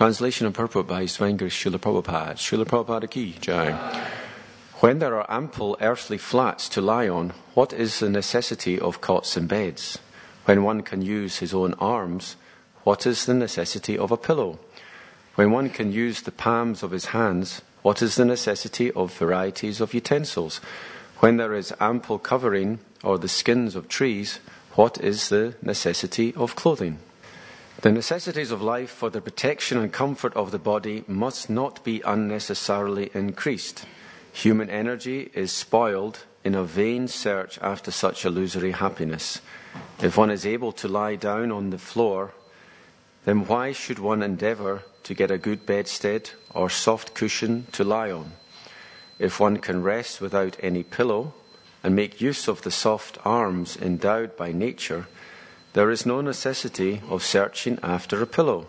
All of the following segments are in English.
Translation and purport by His Divine Grace Srila Prabhupada. Srila Prabhupada Ki Jai. When there are ample earthly flats to lie on, what is the necessity of cots and beds? When one can use his own arms, what is the necessity of a pillow? When one can use the palms of his hands, what is the necessity of varieties of utensils? When there is ample covering or the skins of trees, what is the necessity of clothing? The necessities of life for the protection and comfort of the body must not be unnecessarily increased. Human energy is spoiled in a vain search after such illusory happiness. If one is able to lie down on the floor, then why should one endeavour to get a good bedstead or soft cushion to lie on? If one can rest without any pillow and make use of the soft arms endowed by nature, there is no necessity of searching after a pillow.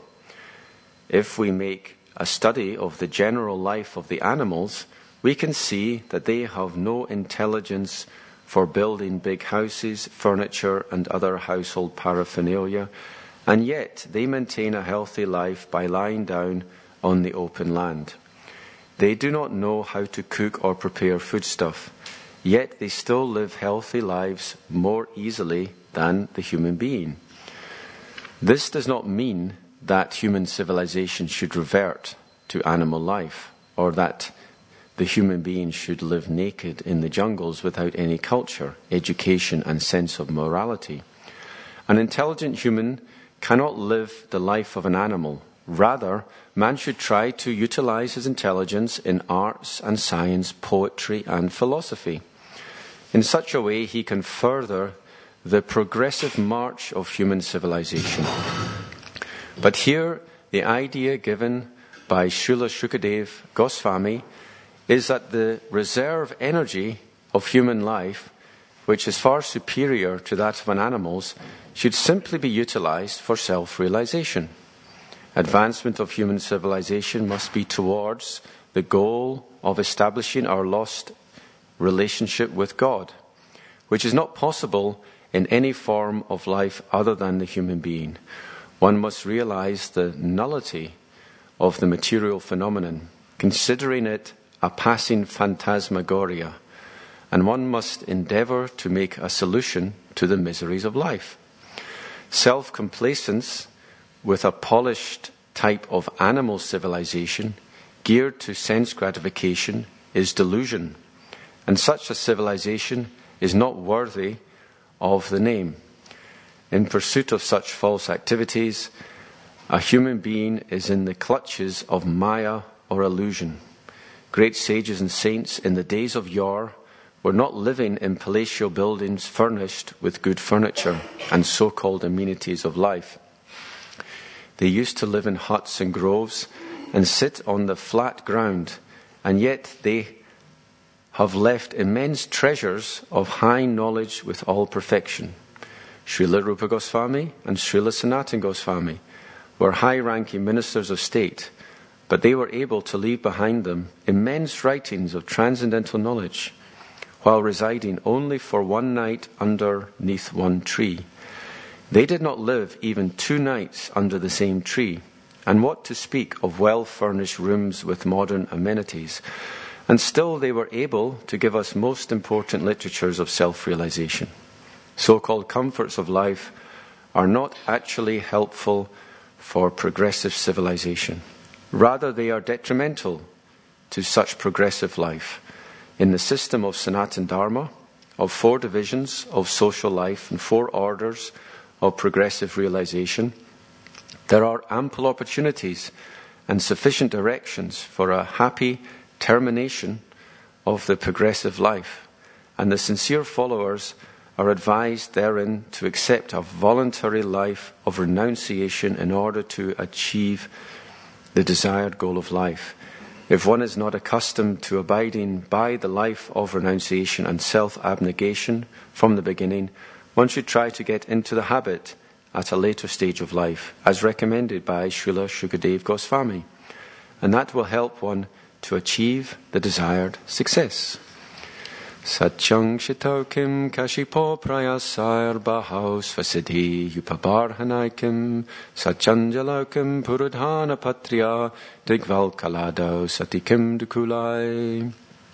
If we make a study of the general life of the animals, we can see that they have no intelligence for building big houses, furniture, and other household paraphernalia, and yet they maintain a healthy life by lying down on the open land. They do not know how to cook or prepare foodstuff, yet they still live healthy lives more easily than the human being. This does not mean that human civilization should revert to animal life, or that the human being should live naked in the jungles without any culture, education, and sense of morality. An intelligent human cannot live the life of an animal. Rather, man should try to utilize his intelligence in arts and science, poetry, and philosophy. In such a way, he can further the progressive march of human civilization. But here, the idea given by Srila Shukadev Goswami is that the reserve energy of human life, which is far superior to that of an animal's, should simply be utilized for self-realization. Advancement of human civilization must be towards the goal of establishing our lost relationship with God, which is not possible in any form of life other than the human being. One must realize the nullity of the material phenomenon, considering it a passing phantasmagoria, and one must endeavor to make a solution to the miseries of life. Self-complacence with a polished type of animal civilization geared to sense gratification is delusion, and such a civilization is not worthy of the name. In pursuit of such false activities, a human being is in the clutches of Maya or illusion. Great sages and saints in the days of yore were not living in palatial buildings furnished with good furniture and so-called amenities of life. They used to live in huts and groves and sit on the flat ground, and yet they have left immense treasures of high knowledge with all perfection. Srila Rupa Goswami and Srila Sanatana Goswami were high-ranking ministers of state, but they were able to leave behind them immense writings of transcendental knowledge, while residing only for one night underneath one tree. They did not live even 2 nights under the same tree, and what to speak of well-furnished rooms with modern amenities. And still they were able to give us most important literatures of self-realization. So-called comforts of life are not actually helpful for progressive civilization. Rather, they are detrimental to such progressive life. In the system of Sanatana Dharma, of 4 divisions of social life and 4 orders of progressive realization, there are ample opportunities and sufficient directions for a happy termination of the progressive life, and the sincere followers are advised therein to accept a voluntary life of renunciation in order to achieve the desired goal of life. If one is not accustomed to abiding by the life of renunciation and self-abnegation from the beginning, one should try to get into the habit at a later stage of life, as recommended by Srila Shukadev Goswami, and that will help one to achieve the desired success. Satchang Shitokim Kashipo Prayasar Bahaus Vasidi Upabarhanaikim Satchanjalokim Purudhana Patria Digval Kalado Satikim Dukulai.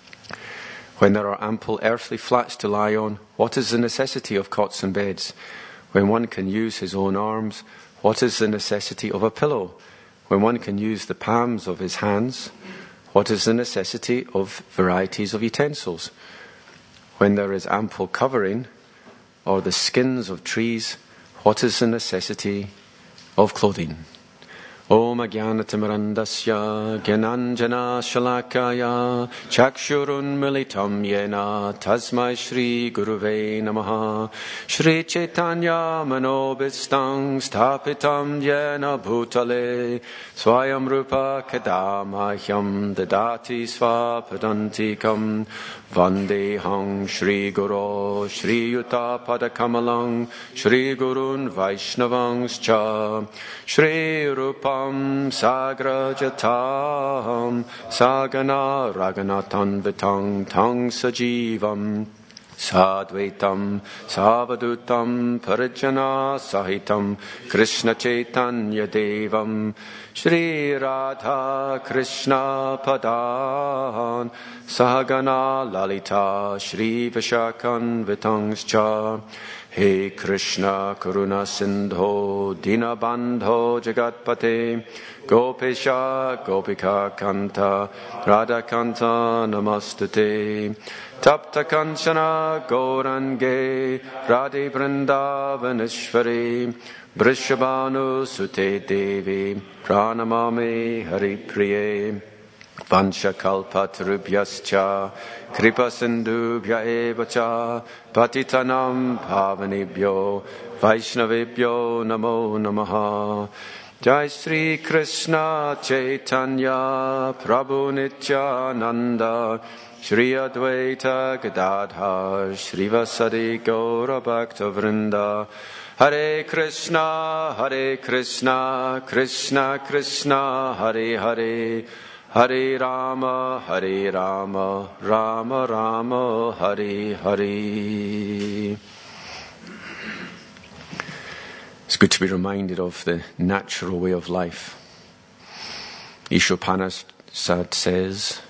When there are ample earthly flats to lie on, what is the necessity of cots and beds? When one can use his own arms, what is the necessity of a pillow? When one can use the palms of his hands, what is the necessity of varieties of utensils? When there is ample covering, or the skins of trees, what is the necessity of clothing? Om Ajnanatimirandasya Gyananjana Shalakaya Chakshurun Militam Yena Tasmai Shri Guruve Namaha Shri Chaitanya Manobistang Stapitam Yena Bhutale Swayam Rupa Kadamahyam Dadati Svapadantikam Vandehang Shri Guru Shri Yuta Padakamalang Shri Gurun Vaishnavangscha Shri Rupam Sagra Jatam Sagana Raganatan Vitang Tang Sajivam Sadvaitam Savadutam Parijana Sahitam Krishna Chaitanya Devam Shri Radha Krishna Padan Sahagana Lalita Shri Vishakan Vitangscha He Krishna Karuna Sindho Dinabandho Jagatpate Gopesha Gopika Kanta Radha Kanta Namastate Tapta Kanchana Gaurange Radhe Vrindavaneshwari Vrishabhanu Sute Devi Pranamami Hari Priye Vansha Kalpatarubhyascha Kripa Sindhubhya Evacha Patitanam Pavanebhyo Vaishnavebhyo Namo Namaha Jai Sri Krishna Chaitanya Prabhu Nityananda Shri Advaita Gadadhar Srivasadi Gaura Bhakta Vrinda Hare Krishna Krishna Krishna Hare Hare Hare Rama Rama Rama Hare Hare. It's good to be reminded of the natural way of life. Ishopanishad says,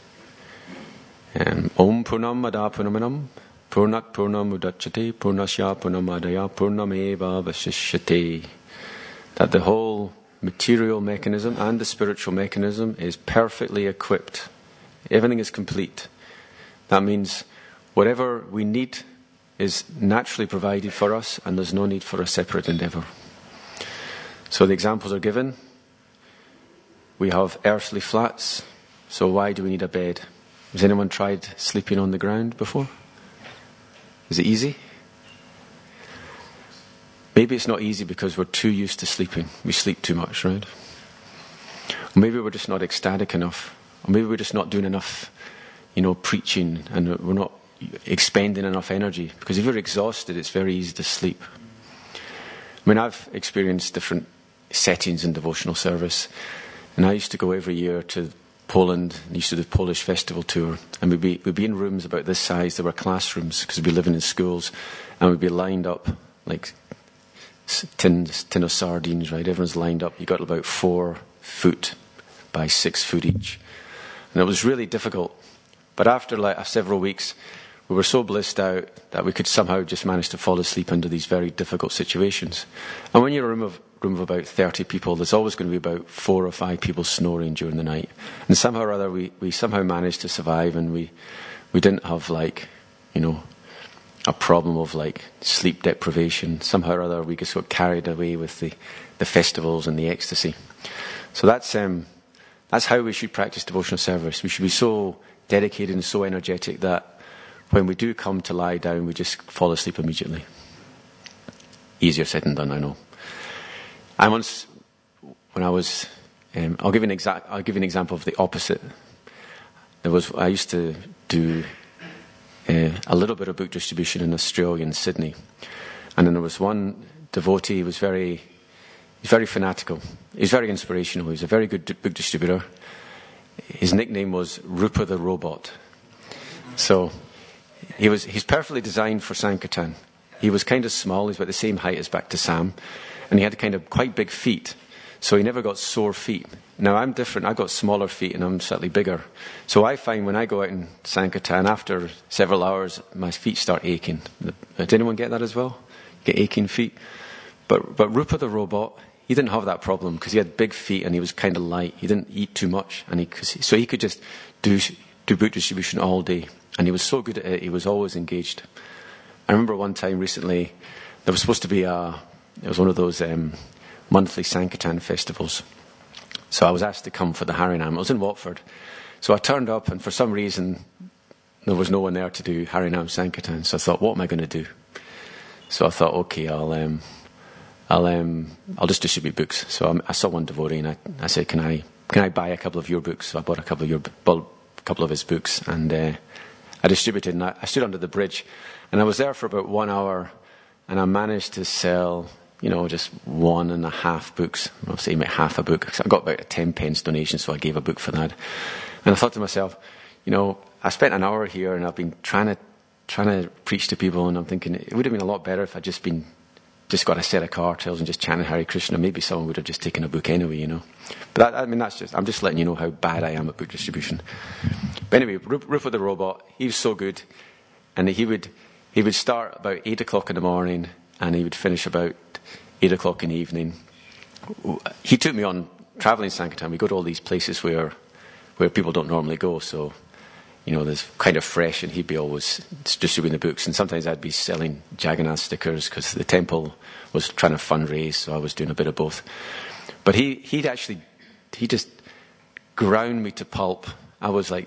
Om Purnam Adapunamanam Purnat Purnam Udachyate Purnasya Purnamadaya Purnameva Vashishyate. That the whole material mechanism and the spiritual mechanism is perfectly equipped. Everything is complete. That means whatever we need is naturally provided for us, and there's no need for a separate endeavour. So the examples are given. We have earthly flats, so why do we need a bed? Has anyone tried sleeping on the ground before? Is it easy? Maybe it's not easy because we're too used to sleeping. We sleep too much, right? Or maybe we're just not ecstatic enough. Or maybe we're just not doing enough, preaching, and we're not expending enough energy. Because if you're exhausted, it's very easy to sleep. I mean, I've experienced different settings in devotional service. And I used to go every year to Poland, and used to do the Polish festival tour. And we'd be in rooms about this size. There were classrooms, because we'd be living in schools. And we'd be lined up like tin of sardines, right? Everyone's lined up. You got about 4 foot by 6 foot each. And it was really difficult. But after several weeks, we were so blissed out that we could somehow just manage to fall asleep under these very difficult situations. And when you're in a room of about 30 people, there's always going to be about 4 or 5 people snoring during the night. And somehow or other, we somehow managed to survive, and we didn't have a problem of sleep deprivation. Somehow or other, we just got carried away with the festivals and the ecstasy. So that's how we should practice devotional service. We should be so dedicated and so energetic that when we do come to lie down, we just fall asleep immediately. Easier said than done, I know. I'll give you an example of the opposite. I used to do a little bit of book distribution in Australia, in Sydney. And then there was one devotee. He was very fanatical. He was very inspirational. He was a very good book distributor. His nickname was Rupa the Robot. So He's perfectly designed for Sankirtan. He was kind of small. He's about the same height as Bhakti Sam. And he had kind of quite big feet. So he never got sore feet. Now I'm different. I've got smaller feet and I'm slightly bigger. So I find when I go out in Sankirtan, after several hours, my feet start aching. Did anyone get that as well? Get aching feet? But Rupa the robot, he didn't have that problem because he had big feet and he was kind of light. He didn't eat too much. So he could just do book distribution all day. And he was so good at it, he was always engaged. I remember one time recently, there was supposed to be it was one of those monthly Sankirtan festivals. So I was asked to come for the Harinam. I was in Watford. So I turned up and for some reason there was no one there to do Harinam Sankirtan. So I thought, what am I going to do? So I thought, okay, I'll just distribute books. So I saw one devotee and I said, can I buy a couple of your books? So I bought a couple of his books and I distributed and I stood under the bridge and I was there for about 1 hour and I managed to sell, just 1.5 books. I'll say maybe half a book. I got about a 10 pence donation, so I gave a book for that. And I thought to myself, I spent an hour here and I've been trying to preach to people and I'm thinking it would have been a lot better if I'd just got a set of cartels and just chanted Hare Krishna. Maybe someone would have just taken a book anyway, But I'm just letting you know how bad I am at book distribution. But anyway, Rupa the robot, he was so good. And he would start about 8 o'clock in the morning and he would finish about 8 o'clock in the evening. He took me on traveling Sankirtan. We go to all these places where people don't normally go. So, there's kind of fresh and he'd be always distributing the books. And sometimes I'd be selling Jagannath stickers because the temple was trying to fundraise. So I was doing a bit of both. But he just ground me to pulp. I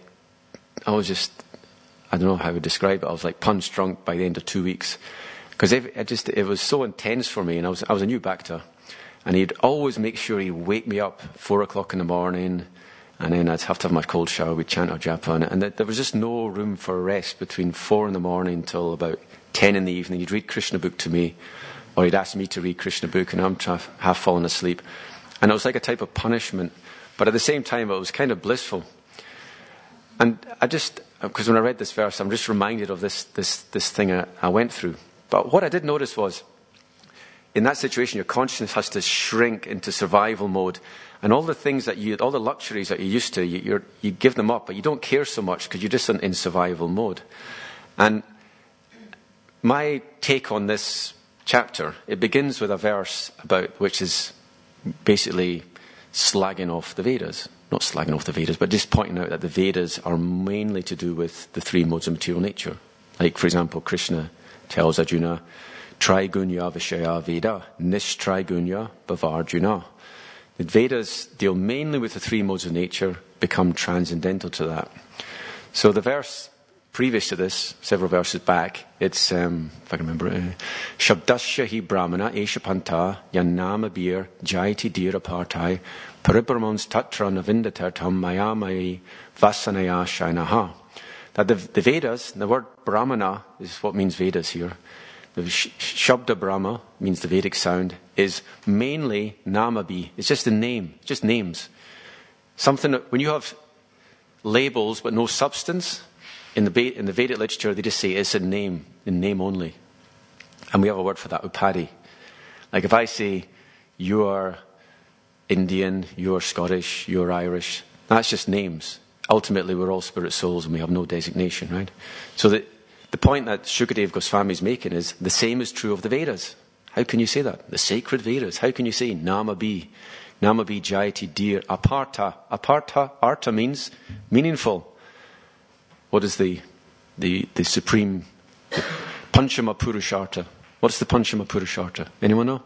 don't know how I would describe it. I was like punch drunk by the end of 2 weeks. Because it was so intense for me, and I was a new Bhakta, and he'd always make sure he'd wake me up 4 o'clock in the morning, and then I'd have to have my cold shower, we'd chant our japa, and there was just no room for rest between 4 in the morning till about 10 in the evening. He'd read Krishna book to me, or he'd ask me to read Krishna book, and I'm half falling asleep. And it was like a type of punishment, but at the same time it was kind of blissful. And because when I read this verse, I'm just reminded of this thing I went through. But what I did notice was, in that situation, your consciousness has to shrink into survival mode. And all the luxuries that you're used to, you give them up, but you don't care so much because you're just in survival mode. And my take on this chapter, it begins with a verse which is basically slagging off the Vedas. Not slagging off the Vedas, but just pointing out that the Vedas are mainly to do with the 3 modes of material nature. Like, for example, Krishna tells Arjuna, Trigunya Vishaya Veda, Nishtrigunya Bhavarjuna. The Vedas deal mainly with the 3 modes of nature, become transcendental to that. So the verse previous to this, several verses back, it's, if I can remember it, Shabdasya hi brahmana esha panta yannama bir jaiti dira partai paribramons tatra navindatartam mayamayi vasanaya shainaha. That the Vedas, the word Brahmana is what means Vedas here. The Shabda Brahma means the Vedic sound, is mainly Namabi. It's just a name, just names. Something that, when you have labels but no substance, in the Vedic literature they just say it's a name, in name only. And we have a word for that, Upadhi. Like if I say, you are Indian, you are Scottish, you are Irish, that's just names. Ultimately, we're all spirit souls and we have no designation, right? So the point that Shukadev Goswami is making is the same is true of the Vedas. How can you say that? The sacred Vedas. How can you say Namabi Jayati Dir Aparta? Aparta, Arta means meaningful. What is the supreme Panchama Purushartha? What's the Panchama Purushartha? Anyone know?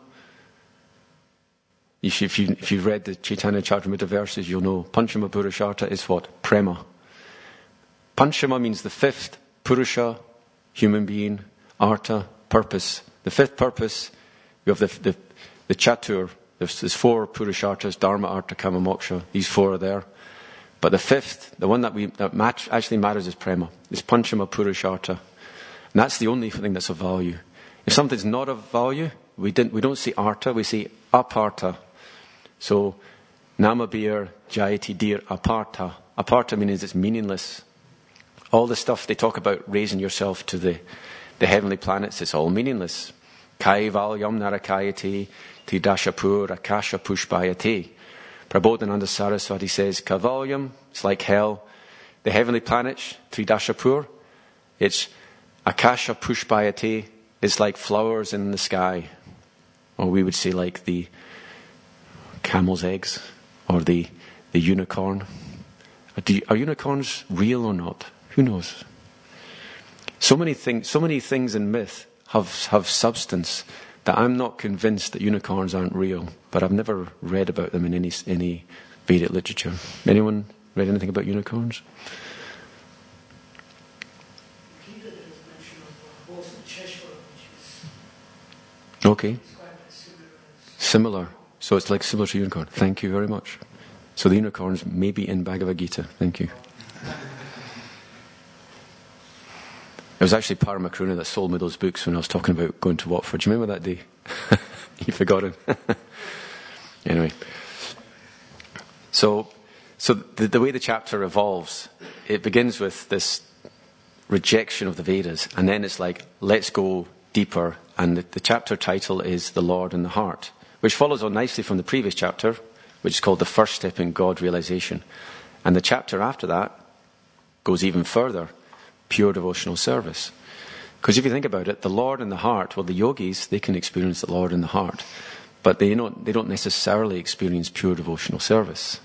If you've read the Chaitanya Charitamrita verses, you'll know Panchama Purushartha is what? Prema. Panchama means the 5th, Purusha, human being, Artha, purpose. The 5th purpose, you have the Chatur, there's 4 Purusharthas, Dharma, Artha, Kama, Moksha, these 4 are there. But the 5th, the one that actually matters is Prema. It's Panchama Purushartha. And that's the only thing that's of value. If something's not of value, we don't say Artha, we say Apartha. So, Namabir Jayati Dir Apartha. Apartha means it's meaningless. All the stuff they talk about raising yourself to the heavenly planets, it's all meaningless. Kaivalyam narakayate tridashapur akasha pushpayate. Prabodhananda Saraswati says, Kaivalyam, it's like hell. The heavenly planets, Tridashapur, it's akasha pushpayate, it's like flowers in the sky. Or we would say like the camel's eggs or the unicorn. Are unicorns real or not? Who knows? So many things in myth have substance that I'm not convinced that unicorns aren't real, but I've never read about them in any Vedic literature. Anyone read anything about unicorns? Okay. Similar. So it's like similar to unicorn. Thank you very much. So the unicorns may be in Bhagavad Gita. Thank you. It was actually Paramakruna that sold me those books when I was talking about going to Watford. Do you remember that day? You've forgotten. Anyway. So the way the chapter evolves, it begins with this rejection of the Vedas, and then it's like, let's go deeper. And the chapter title is The Lord in the Heart, which follows on nicely from the previous chapter, which is called The First Step in God Realization. And the chapter after that goes even further, Pure Devotional Service. Because if you think about it, the Lord in the heart, well, the yogis, they can experience the Lord in the heart, but they don't necessarily experience pure devotional service.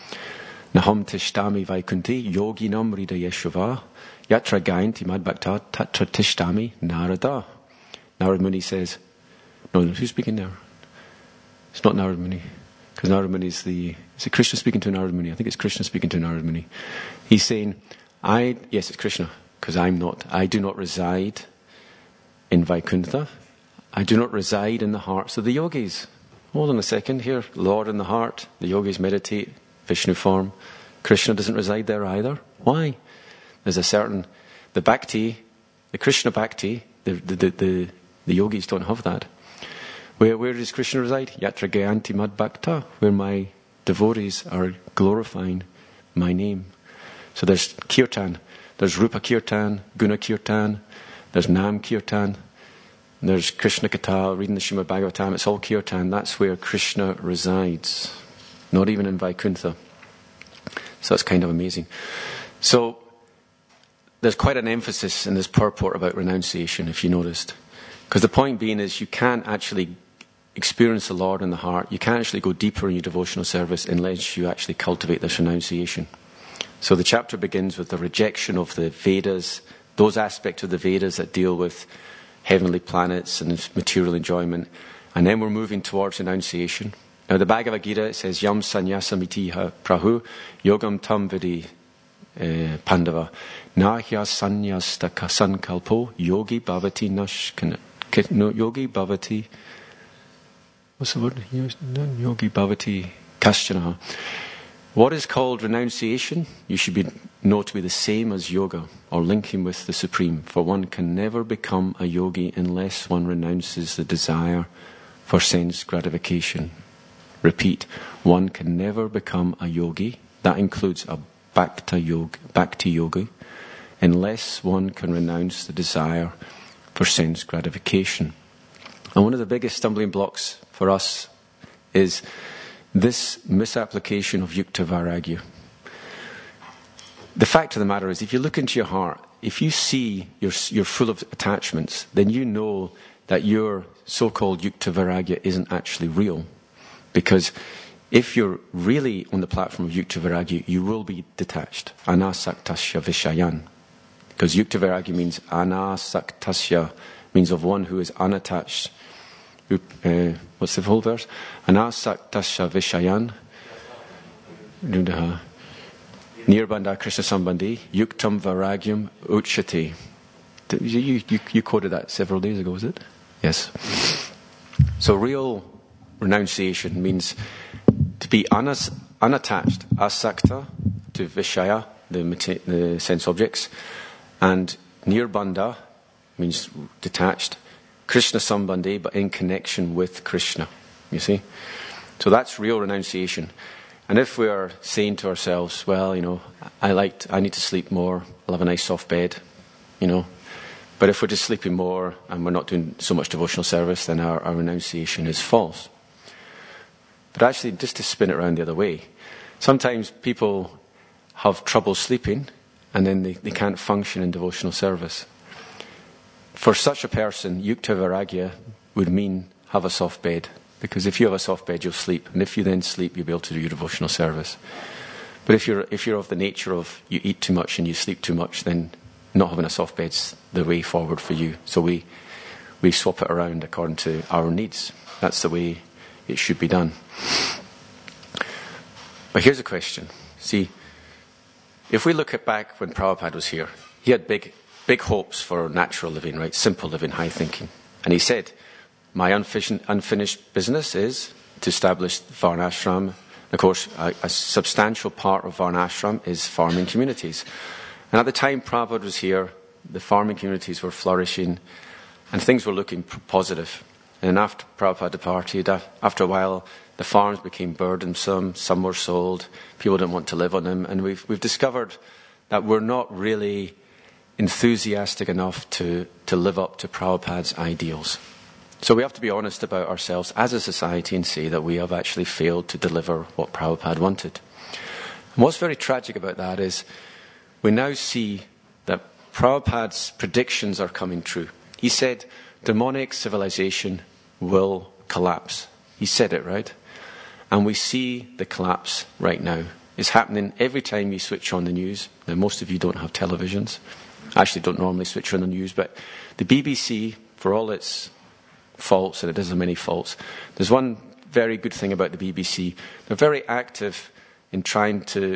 Naham tishtami vaikunti yoginam hridayeshava yatra gayanti madbhakta tatra tishtami narada. Narad Muni says, no, who's speaking there? It's not Narad Muni. Because Narad Muni is it Krishna speaking to Narad Muni? I think it's Krishna speaking to Narad Muni. He's saying, yes, it's Krishna, because I do not reside in Vaikuntha. I do not reside in the hearts of the yogis. Hold on a second here. Lord in the heart, the yogis meditate, Vishnu form. Krishna doesn't reside there either. Why? There's the bhakti, the Krishna bhakti, the yogis don't have that. Where does Krishna reside? Yatra gayanti mad bhakta, where my devotees are glorifying my name. So there's kirtan, there's rupa kirtan, guna kirtan, there's nam kirtan, there's Krishna Katha, reading the Srimad Bhagavatam, it's all kirtan. That's where Krishna resides, not even in Vaikuntha. So that's kind of amazing. So there's quite an emphasis in this purport about renunciation, if you noticed. Because the point being is you can't actually experience the Lord in the heart. You can't actually go deeper in your devotional service unless you actually cultivate this renunciation. So the chapter begins with the rejection of the Vedas, those aspects of the Vedas that deal with heavenly planets and material enjoyment. And then we're moving towards renunciation. Now the Bhagavad Gita, it says, Yam sanyasamitiha prahu yogam tam vidi pandava nahya sanyastaka sankalpo yogi bhavati nashkana. Yogi bhavati, what's the word? Yogi bhavati kaschana. What is called renunciation, you should know to be the same as yoga, or linking with the Supreme. For one can never become a yogi unless one renounces the desire for sense gratification. Repeat, one can never become a yogi, that includes a bhakti yogi, unless one can renounce the desire for sense gratification. And one of the biggest stumbling blocks for us is this misapplication of yukta vairagya. The fact of the matter is, if you look into your heart, if you see you're full of attachments, then you know that your so-called yukta vairagya isn't actually real. Because if you're really on the platform of yukta vairagya, you will be detached. Anasaktasya vishayan. Because yukta vairagya means anasaktasya, means of one who is unattached. What's the whole verse? Anasaktasya vishayan nirbandha krishna sambandhi yuktam vairagyam uchyate. You quoted that several days ago, was it? Yes. So real renunciation means to be unattached, asakta, to vishaya, the sense objects, and nirbandha means detached, Krishna sambandhi, but in connection with Krishna. You see? So that's real renunciation. And if we are saying to ourselves, well, I need to sleep more, I'll have a nice soft bed, But if we're just sleeping more and we're not doing so much devotional service, then our renunciation is false. But actually, just to spin it around the other way, sometimes people have trouble sleeping and then they can't function in devotional service. For such a person, yukta vairagya would mean have a soft bed. Because if you have a soft bed, you'll sleep. And if you then sleep, you'll be able to do your devotional service. But if you're of the nature of you eat too much and you sleep too much, then not having a soft bed's the way forward for you. So we swap it around according to our needs. That's the way it should be done. But here's a question. See, if we look at back when Prabhupada was here, he had big hopes for natural living, right? Simple living, high thinking. And he said, my unfinished business is to establish Varnashram. Of course, a substantial part of Varnashram is farming communities. And at the time Prabhupada was here, the farming communities were flourishing and things were looking positive. And after Prabhupada departed, after a while, the farms became burdensome, some were sold, people didn't want to live on them. And we've discovered that we're not really enthusiastic enough to live up to Prabhupada's ideals. So we have to be honest about ourselves as a society and say that we have actually failed to deliver what Prabhupada wanted. And what's very tragic about that is we now see that Prabhupada's predictions are coming true. He said demonic civilization will collapse. He said it, right? And we see the collapse right now. It's happening every time you switch on the news. Now, most of you don't have televisions. I actually don't normally switch on the news, but the BBC, for all its faults, and it does have many faults, there's one very good thing about the BBC. They're very active in trying to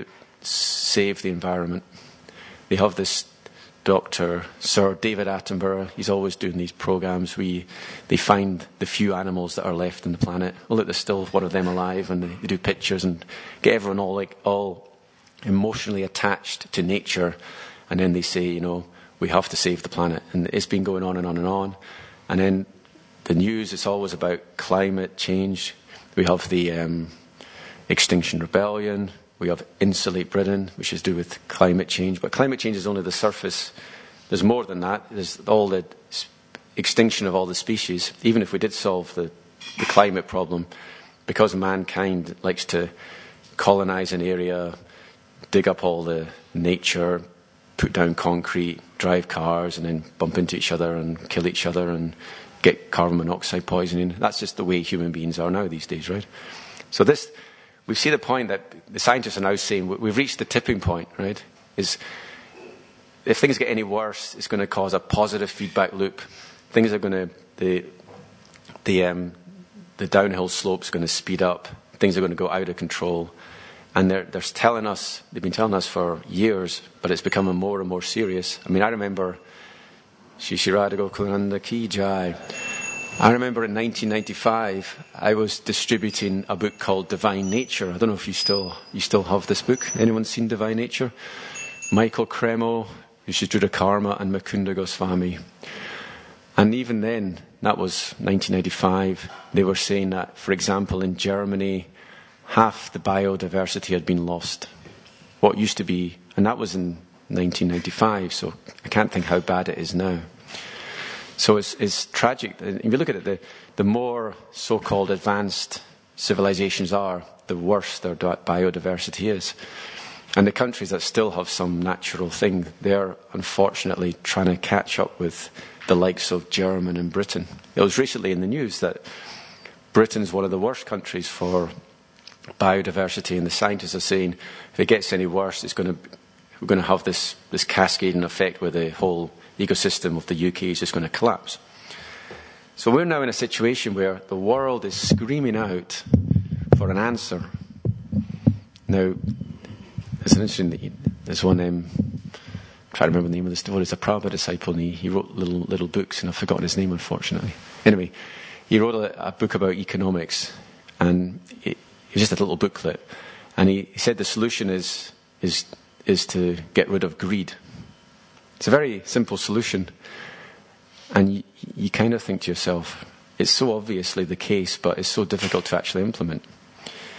save the environment. They have this Dr. Sir David Attenborough. He's always doing these programs where they find the few animals that are left on the planet. Oh, look, there's still one of them alive, and they do pictures and get everyone all emotionally attached to nature. And then they say, we have to save the planet. And it's been going on and on and on. And then the news is always about climate change. We have the Extinction Rebellion. We have Insulate Britain, which is to do with climate change. But climate change is only the surface. There's more than that. There's all the extinction of all the species. Even if we did solve the climate problem, because mankind likes to colonize an area, dig up all the nature, put down concrete, drive cars, and then bump into each other and kill each other and get carbon monoxide poisoning. That's just the way human beings are now these days, right? So we see the point that the scientists are now saying we've reached the tipping point, right? Is if things get any worse, it's going to cause a positive feedback loop. Things are going to the downhill slope's going to speed up. Things are going to go out of control, and they're telling us. They've been telling us for years, but it's becoming more and more serious. I mean, I remember Shri Radha Gokulananda Ki Jai. I remember in 1995, I was distributing a book called Divine Nature. I don't know if you still have this book. Anyone seen Divine Nature? Michael Cremo, Yashudra Karma, and Mukunda Goswami. And even then, that was 1995, they were saying that, for example, in Germany, half the biodiversity had been lost. What used to be, and that was in 1995, so I can't think how bad it is now. So it's tragic. If you look at it, the more so-called advanced civilizations are, the worse their biodiversity is. And the countries that still have some natural thing, they're unfortunately trying to catch up with the likes of Germany and Britain. It was recently in the news that Britain's one of the worst countries for biodiversity, and the scientists are saying if it gets any worse, we're going to have this cascading effect where the whole ecosystem of the UK is just going to collapse. So we're now in a situation where the world is screaming out for an answer. Now, it's an interesting. There's one. I'm trying to remember the name of this devotee. He's a Prabhupada disciple, and he wrote little books, and I've forgotten his name, unfortunately. Anyway, he wrote a book about economics, and it was just a little booklet. And he said the solution is to get rid of greed. It's a very simple solution. And you kind of think to yourself, it's so obviously the case, but it's so difficult to actually implement.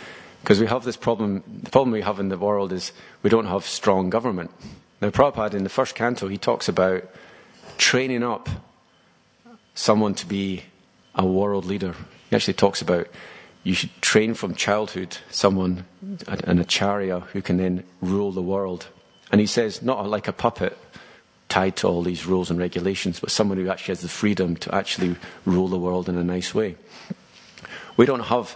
Because we have this problem. The problem we have in the world is we don't have strong government. Now, Prabhupada, in the first canto, he talks about training up someone to be a world leader. He actually talks about you should train from childhood someone, an acharya, who can then rule the world. And he says, not like a puppet tied to all these rules and regulations, but someone who actually has the freedom to actually rule the world in a nice way. We don't have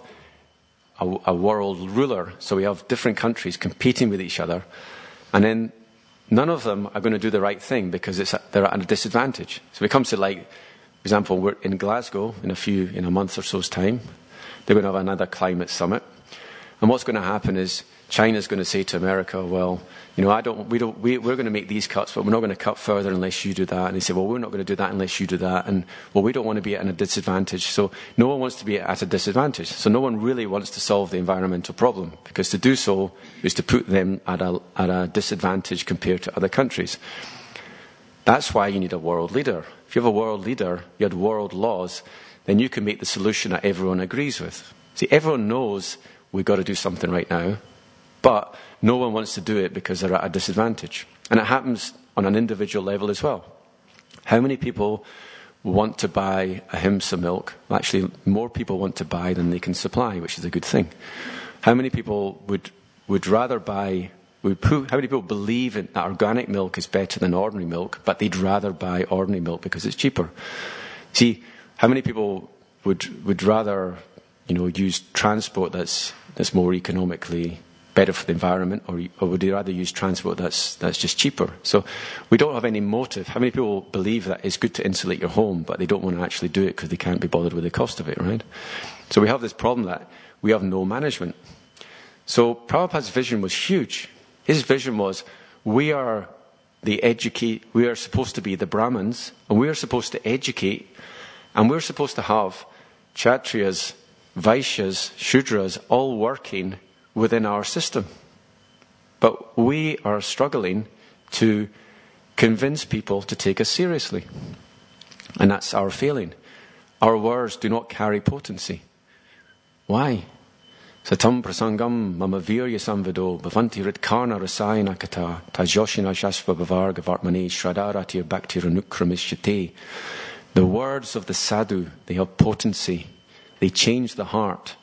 a world ruler, so we have different countries competing with each other, and then none of them are going to do the right thing because they're at a disadvantage. So it comes to, like, for example, we're in Glasgow in a month or so's time. They're going to have another climate summit, and what's going to happen is China's going to say to America, well, you know, we're going to make these cuts, but we're not going to cut further unless you do that. And they say, well, we're not going to do that unless you do that. And, well, we don't want to be at a disadvantage. So no one wants to be at a disadvantage. So no one really wants to solve the environmental problem, because to do so is to put them at a disadvantage compared to other countries. That's why you need a world leader. If you have a world leader, you had world laws, then you can make the solution that everyone agrees with. See, everyone knows we've got to do something right now, but no one wants to do it because they're at a disadvantage. And it happens on an individual level as well. How many people want to buy Ahimsa milk? Well, actually, more people want to buy than they can supply, which is a good thing. How many people would rather buy... How many people believe that organic milk is better than ordinary milk, but they'd rather buy ordinary milk because it's cheaper? See, how many people would rather, you know, use transport that's more economically better for the environment, or would they rather use transport that's just cheaper? So we don't have any motive. How many people believe that it's good to insulate your home, but they don't want to actually do it because they can't be bothered with the cost of it, right? So we have this problem that we have no management. So Prabhupada's vision was huge. His vision was, we are supposed to be the Brahmins, and we are supposed to educate, and we're supposed to have Kshatriyas, Vaishyas, Shudras all working within our system. But we are struggling to convince people to take us seriously. And that's our failing. Our words do not carry potency. Why? Satam prasangam mama virya samvido bhavanti ritkarna rasayana kata tajoshina shasva bhavarga vartmane shradaratir bhaktiranukramishate. The words of the sadhu, they have potency. They change the heart.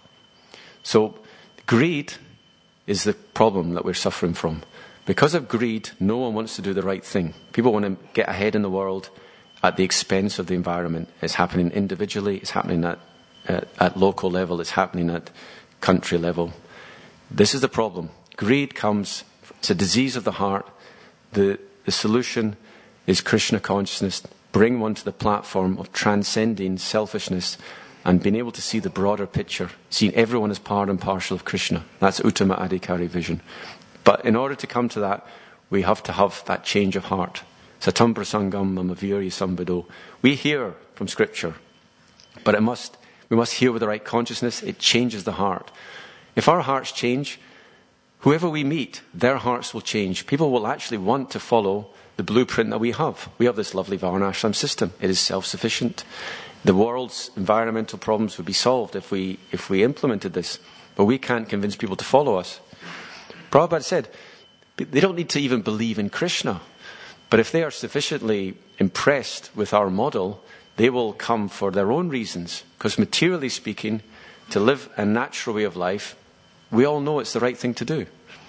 So greed is the problem that we're suffering from. Because of greed, no one wants to do the right thing. People want to get ahead in the world at the expense of the environment. It's happening individually, it's happening at local level, it's happening at country level. This is the problem. Greed comes, it's a disease of the heart. The solution is Krishna consciousness. Bring one to the platform of transcending selfishness and being able to see the broader picture, seeing everyone as part and parcel of Krishna. That's Uttama Adhikari vision. But in order to come to that, we have to have that change of heart. Satam prasangam mamavirya sambido. We hear from Scripture, but we must hear with the right consciousness. It changes the heart. If our hearts change, whoever we meet, their hearts will change. People will actually want to follow the blueprint that we have. We have this lovely Varnashram system. It is self-sufficient. The world's environmental problems would be solved if we implemented this. But we can't convince people to follow us. Prabhupada said, they don't need to even believe in Krishna. But if they are sufficiently impressed with our model, they will come for their own reasons. Because materially speaking, to live a natural way of life, we all know it's the right thing to do.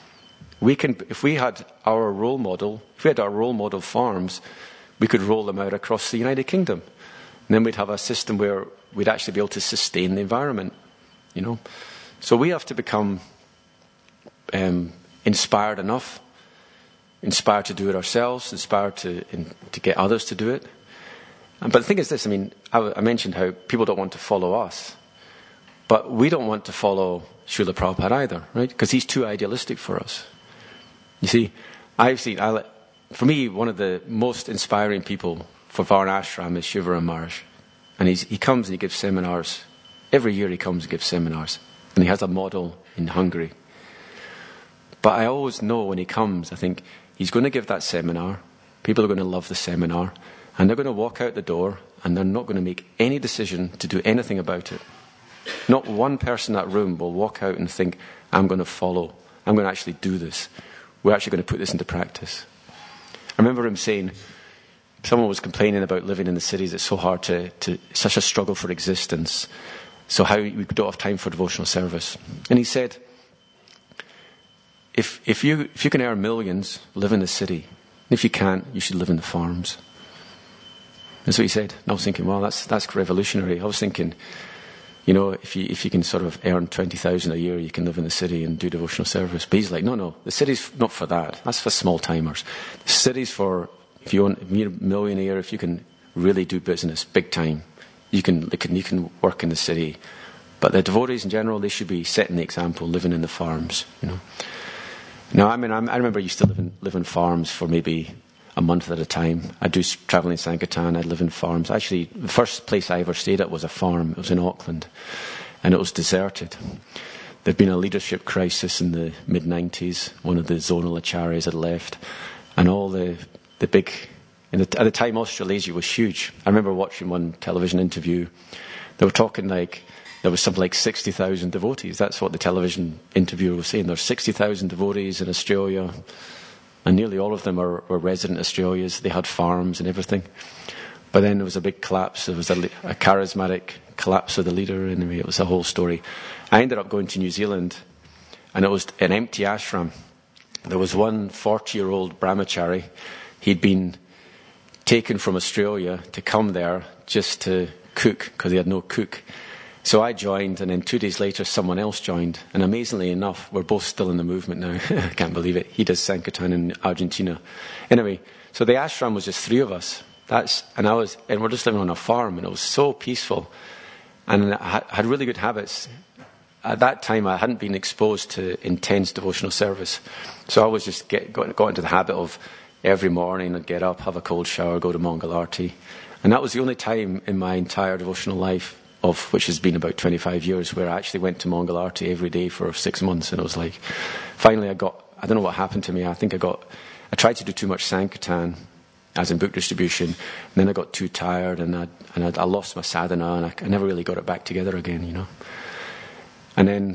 If we had our role model farms, we could roll them out across the United Kingdom. And then we'd have a system where we'd actually be able to sustain the environment, you know. So we have to become inspired enough, inspired to do it ourselves, inspired to get others to do it. But the thing is this, I mentioned how people don't want to follow us. But we don't want to follow Srila Prabhupada either, right? Because he's too idealistic for us. You see, for me, one of the most inspiring people for Varnashram is Shivaram Maharaj. And he comes and he gives seminars. Every year he comes and gives seminars. And he has a model in Hungary. But I always know when he comes, I think, he's going to give that seminar. People are going to love the seminar. And they're going to walk out the door and they're not going to make any decision to do anything about it. Not one person in that room will walk out and think, I'm going to follow. I'm going to actually do this. We're actually going to put this into practice. I remember him saying, someone was complaining about living in the cities. It's so hard such a struggle for existence. So how we don't have time for devotional service. And he said, if you can earn millions, live in the city. If you can't, you should live in the farms. That's what he said. And I was thinking, well, that's revolutionary. I was thinking, if you can sort of earn 20,000 a year, you can live in the city and do devotional service. But he's like, no, the city's not for that. That's for small timers. The city's for if you're a millionaire, if you can really do business big time, you can work in the city. But the devotees in general, they should be setting the example, living in the farms. Now, I remember I used to live in farms for maybe a month at a time. I'd do travelling in Sankirtan, I'd live in farms. Actually, the first place I ever stayed at was a farm. It was in Auckland, and it was deserted. There'd been a leadership crisis in the mid-90s. One of the zonal acharyas had left, and all the big... at the time, Australasia was huge. I remember watching one television interview. They were talking like... There was something like 60,000 devotees. That's what the television interviewer was saying. There's 60,000 devotees in Australia, and nearly all of them were resident Australians. They had farms and everything. But then there was a big collapse. There was a charismatic collapse of the leader. Anyway, it was a whole story. I ended up going to New Zealand, and it was an empty ashram. There was one 40-year-old brahmachari. He'd been taken from Australia to come there just to cook, because he had no cook. So I joined, and then 2 days later, someone else joined. And amazingly enough, we're both still in the movement now. I can't believe it. He does Sankirtan in Argentina. Anyway, so the ashram was just 3 of us. And we're just living on a farm, and it was so peaceful. And I had really good habits. At that time, I hadn't been exposed to intense devotional service. So I was just got into the habit of every morning I'd get up, have a cold shower, go to Mangalarti. And that was the only time in my entire devotional life, of which has been about 25 years, where I actually went to Mangalarti every day for 6 months. And it was like, finally I don't know what happened to me. I tried to do too much Sankirtan, as in book distribution, and then I got too tired, and I lost my sadhana, and I never really got it back together again, And then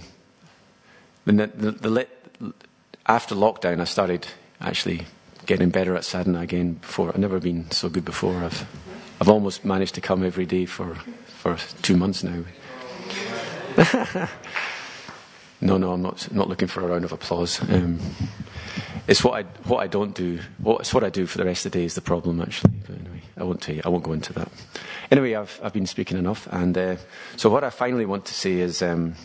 after lockdown, I started actually getting better at sadhana again. I've never been so good before. I've almost managed to come every day for 2 months now. No, I'm not looking for a round of applause. It's what I don't do. It's what I do for the rest of the day is the problem, actually. But anyway, I won't go into that. Anyway, I've been speaking enough, and so what I finally want to say is, I'm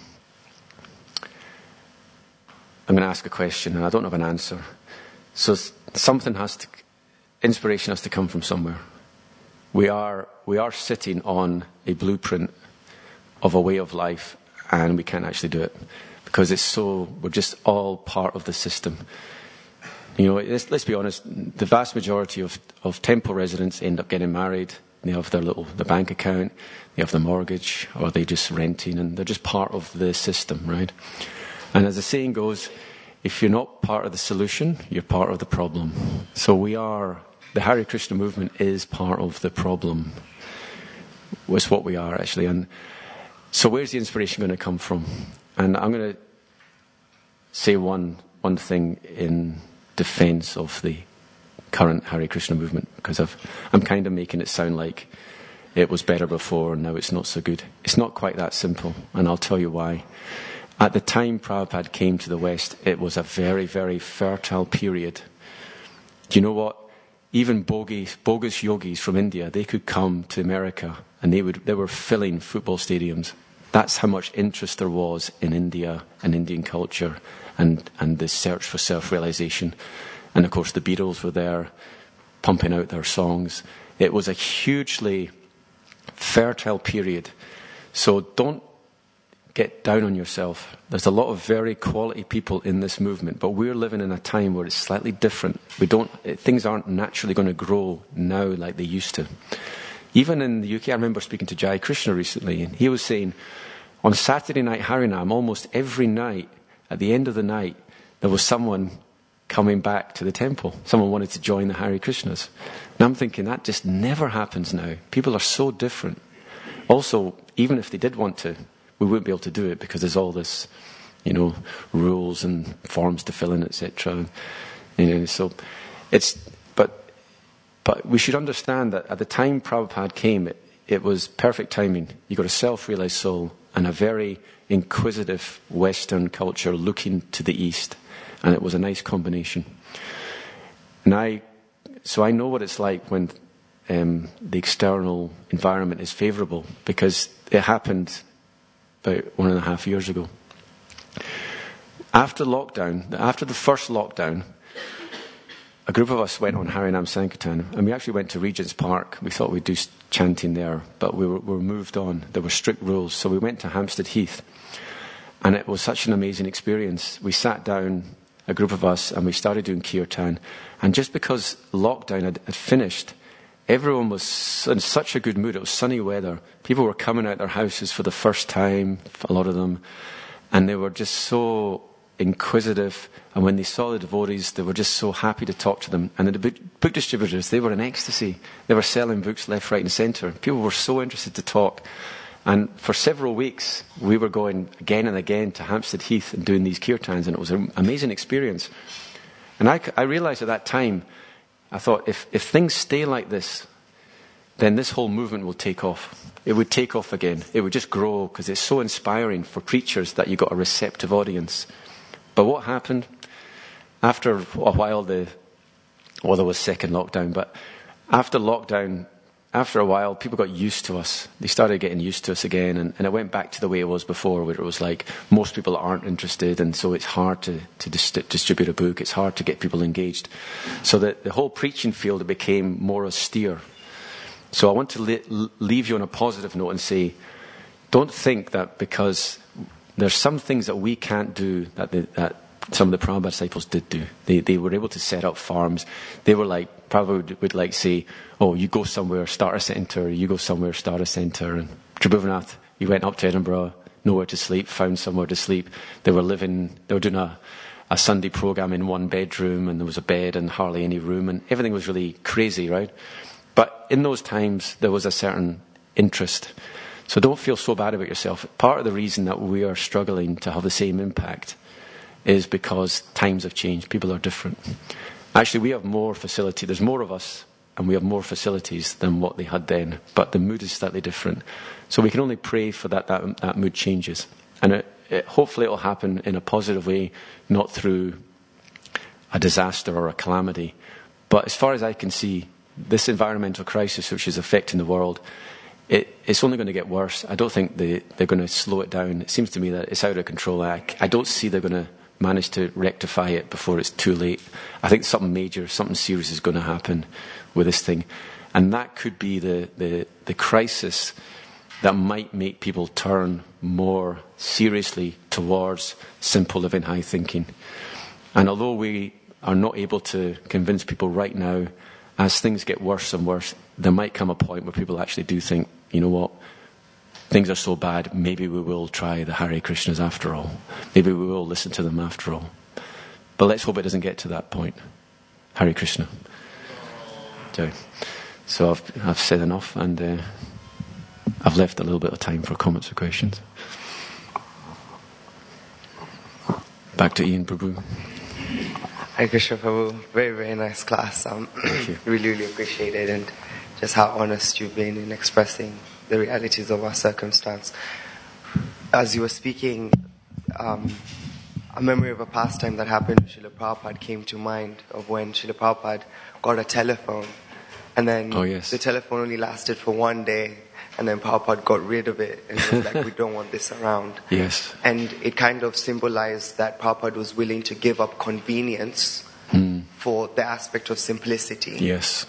going to ask a question, and I don't have an answer. So inspiration has to come from somewhere. We are sitting on a blueprint of a way of life, and we can't actually do it because we're just all part of the system. Let's be honest, the vast majority of temple residents end up getting married. They have their bank account, they have the mortgage, or they just renting, and they're just part of the system, right? And as the saying goes, if you're not part of the solution, you're part of the problem. So the Hare Krishna movement is part of the problem. It's what we are, actually. And so where's the inspiration going to come from? And I'm going to say one thing in defense of the current Hare Krishna movement, because I'm kind of making it sound like it was better before and now it's not so good. It's not quite that simple, and I'll tell you why. At the time Prabhupada came to the West, it was a very, very fertile period. Do you know what? Even bogus yogis from India, they could come to America and they were filling football stadiums. That's how much interest there was in India and Indian culture and the search for self-realization. And of course the Beatles were there pumping out their songs. It was a hugely fertile period. So don't get down on yourself. There's a lot of very quality people in this movement, but we're living in a time where it's slightly different. Things aren't naturally going to grow now like they used to. Even in the UK, I remember speaking to Jai Krishna recently, and he was saying, on Saturday night Harinam, almost every night, at the end of the night, there was someone coming back to the temple. Someone wanted to join the Hare Krishnas. And I'm thinking, that just never happens now. People are so different. Also, even if they did want to, we wouldn't be able to do it because there's all this, rules and forms to fill in, etc. So but we should understand that at the time Prabhupada came, it was perfect timing. You got a self-realized soul and a very inquisitive Western culture looking to the East, and it was a nice combination. And so I know what it's like when the external environment is favourable, because it happened about 1.5 years ago. After the first lockdown, a group of us went on Harinam Sankirtan, and we actually went to Regent's Park. We thought we'd do chanting there, but we were moved on. There were strict rules, so we went to Hampstead Heath, and it was such an amazing experience. We sat down, a group of us, and we started doing kirtan, and just because lockdown had finished, everyone was in such a good mood. It was sunny weather. People were coming out their houses for the first time, a lot of them, and they were just so inquisitive, and when they saw the devotees, they were just so happy to talk to them. And the book distributors, they were in ecstasy. They were selling books left, right and centre. People were so interested to talk. And for several weeks, we were going again and again to Hampstead Heath and doing these kirtans, and it was an amazing experience. And I realised at that time, I thought, if things stay like this, then this whole movement will take off. It would take off again. It would just grow, because it's so inspiring for preachers that you've got a receptive audience. But what happened? After a while, there was second lockdown, but after a while, people got used to us. They started getting used to us again, and it went back to the way it was before, where it was like most people aren't interested, and so it's hard to distribute a book. It's hard to get people engaged. So that the whole preaching field became more austere. So I want to leave you on a positive note and say, don't think that because there's some things that we can't do that some of the Prabhupada disciples did do. They were able to set up farms. They were like, Prabhupada would say, oh, you go somewhere, start a centre. You go somewhere, start a centre. And Tribhuvanath, he went up to Edinburgh, nowhere to sleep, found somewhere to sleep. They were doing a Sunday program in one bedroom, and there was a bed and hardly any room, and everything was really crazy, right? But in those times, there was a certain interest. So don't feel so bad about yourself. Part of the reason that we are struggling to have the same impact is because times have changed. People are different. Actually, we have more facility. There's more of us, and we have more facilities than what they had then. But the mood is slightly different. So we can only pray for that mood changes. And hopefully it will happen in a positive way, not through a disaster or a calamity. But as far as I can see, this environmental crisis which is affecting the world, it's only going to get worse. I don't think they're going to slow it down. It seems to me that it's out of control. I don't see they're going to manage to rectify it before it's too late. I think something major, something serious is going to happen with this thing. And that could be the crisis that might make people turn more seriously towards simple living, high thinking. And although we are not able to convince people right now, as things get worse and worse, there might come a point where people actually do think, you know what, things are so bad, maybe we will try the Hare Krishnas after all. Maybe we will listen to them after all. But let's hope it doesn't get to that point. Hare Krishna. So I've said enough, and I've left a little bit of time for comments or questions. Back to Ian Prabhu. Hare Krishna Prabhu, very, very nice class. Really, really appreciate it, and just how honest you've been in expressing the realities of our circumstance. As you were speaking, a memory of a past time that happened with Srila Prabhupada came to mind, of when Srila Prabhupada got a telephone, and then the telephone only lasted for one day, and then Prabhupada got rid of it, and he was like, we don't want this around. Yes. And it kind of symbolized that Prabhupada was willing to give up convenience for the aspect of simplicity. Yes.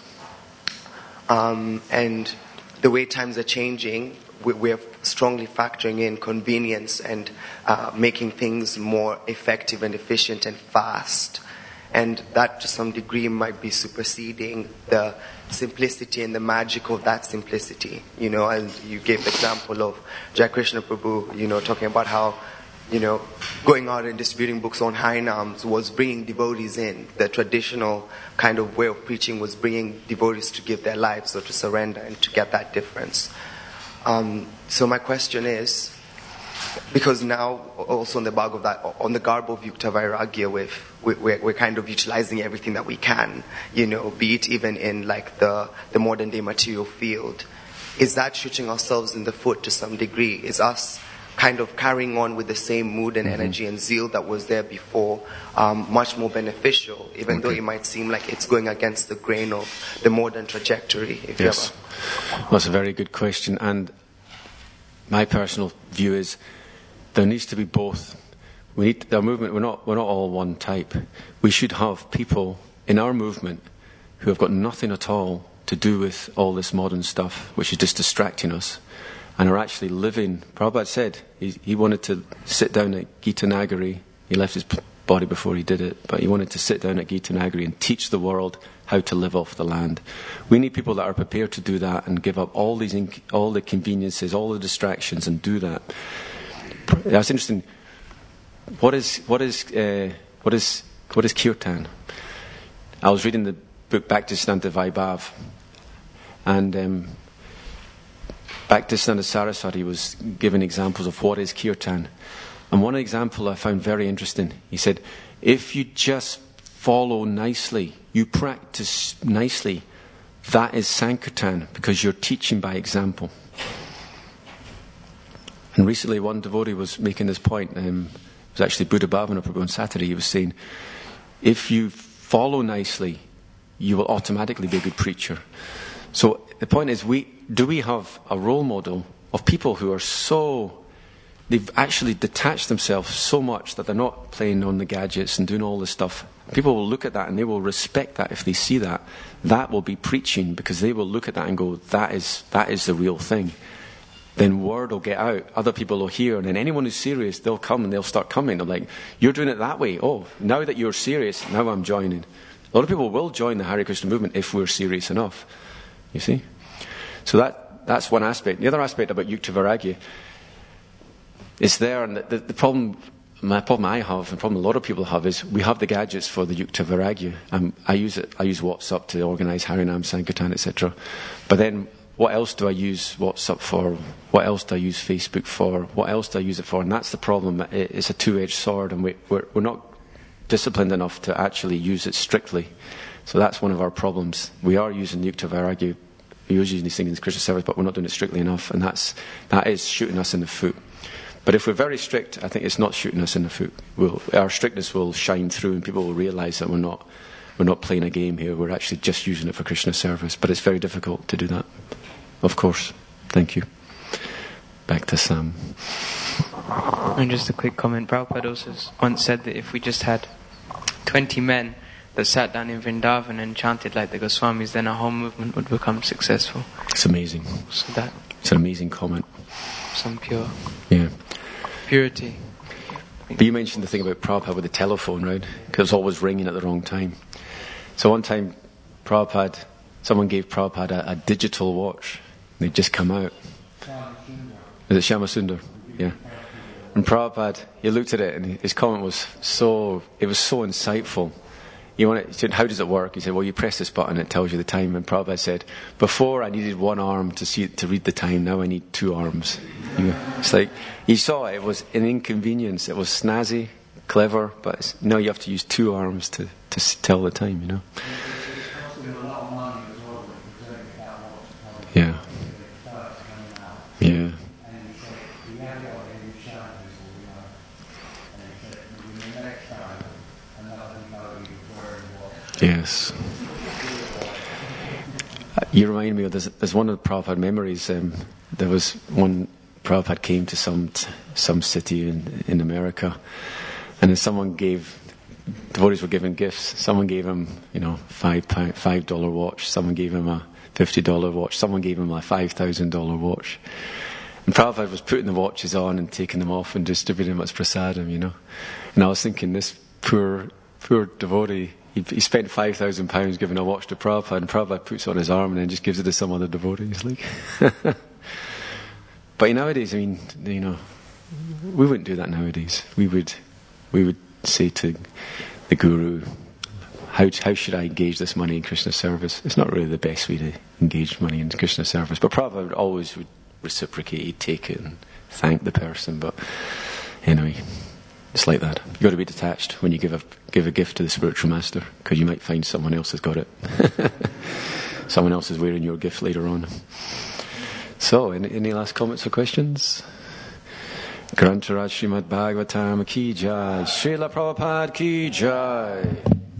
And the way times are changing, we're strongly factoring in convenience and making things more effective and efficient and fast. And that to some degree might be superseding the simplicity and the magic of that simplicity. And you gave the example of Jai Krishna Prabhu, talking about how, going out and distributing books on Harinams was bringing devotees in. The traditional kind of way of preaching was bringing devotees to give their lives or to surrender and to get that difference. So my question is, because now, also on the back of that, on the garb of Yukta Vairagya, we're kind of utilizing everything that we can, be it even in like the modern day material field. Is that shooting ourselves in the foot to some degree? Is us kind of carrying on with the same mood and energy and zeal that was there before much more beneficial, even though it might seem like it's going against the grain of the modern trajectory? Yes. That's a very good question. And my personal view is there needs to be both. We need our movement. We're not all one type. We should have people in our movement who have got nothing at all to do with all this modern stuff, which is just distracting us, and are actually living. Prabhupada said he wanted to sit down at Gita Nagari. He left his body before he did it, but he wanted to sit down at Gita Nagari and teach the world how to live off the land. We need people that are prepared to do that and give up all the conveniences, all the distractions, and do that. That's interesting. What is kirtan? I was reading the book Bhaktisiddhanta Vaibhav, and Bhaktisiddhanta Saraswati was giving examples of what is kirtan. And one example I found very interesting. He said, if you just follow nicely, you practice nicely, that is Sankirtan, because you're teaching by example. And recently one devotee was making this point. It was actually Buddha Bhavana Prabhu on Saturday. He was saying, if you follow nicely, you will automatically be a good preacher. So the point is, do we have a role model of people who are they've actually detached themselves so much that they're not playing on the gadgets and doing all this stuff. People will look at that and they will respect that if they see that. That will be preaching, because they will look at that and go, that is the real thing. Then word will get out, other people will hear, and then anyone who's serious, they'll come and they'll start coming. They're like, you're doing it that way. Oh, now that you're serious, now I'm joining. A lot of people will join the Hare Krishna movement if we're serious enough. You see? So that's one aspect. The other aspect about Yukta Vairagya, it's there, and the problem I have, and the problem a lot of people have, is we have the gadgets for the Yukta Vairagya. I use WhatsApp to organise Harinam, Sankirtan, etc. But then, what else do I use WhatsApp for? What else do I use Facebook for? What else do I use it for? And that's the problem. It's a two-edged sword, and we're not disciplined enough to actually use it strictly. So that's one of our problems. We are using Yukta Vairagya, we're using these things in Krishna service, but we're not doing it strictly enough, and that is shooting us in the foot. But if we're very strict, I think it's not shooting us in the foot. Our strictness will shine through, and people will realise that we're not playing a game here. We're actually just using it for Krishna service. But it's very difficult to do that. Of course. Thank you. Back to Sam. And just a quick comment. Prabhupada also once said that if we just had 20 men that sat down in Vrindavan and chanted like the Goswamis, then our whole movement would become successful. It's amazing. So it's an amazing comment. Some purity. But you mentioned the thing about Prabhupada with the telephone, right? Because it's always ringing at the wrong time. So one time, someone gave Prabhupada a digital watch. They'd just come out. Is it Shyamasundar? Yeah. And Prabhupada, he looked at it, and his comment was so insightful. He said, how does it work? He said, well, you press this button, it tells you the time. And Prabhupada said, before I needed one arm to read the time, now I need two arms. It's like, he saw it was an inconvenience. It was snazzy, clever, but now you have to use two arms to tell the time, Yeah. Yeah. Yes. You remind me of there's one of the Prabhupada memories. There was one Prabhupada came to some city in America, and then devotees were giving gifts. Someone gave him, $5 watch. Someone gave him a $50 watch. Someone gave him a $5,000 watch. And Prabhupada was putting the watches on and taking them off and distributing them as prasadam, And I was thinking, this poor devotee, he spent £5,000 giving a watch to Prabhupada, and Prabhupada puts it on his arm and then just gives it to some other devotee. It's like, but nowadays, we wouldn't do that nowadays. We would say to the guru, how should I engage this money in Krishna service? It's not really the best way to engage money in Krishna service, but Prabhupada always would reciprocated, take it and thank the person. But anyway, it's like that. You've got to be detached when you give a gift to the spiritual master, because you might find someone else has got it. Someone else is wearing your gift later on. So, any last comments or questions? Grantaraj Srimad Bhagavatam ki jai, Srila Prabhupada ki jai.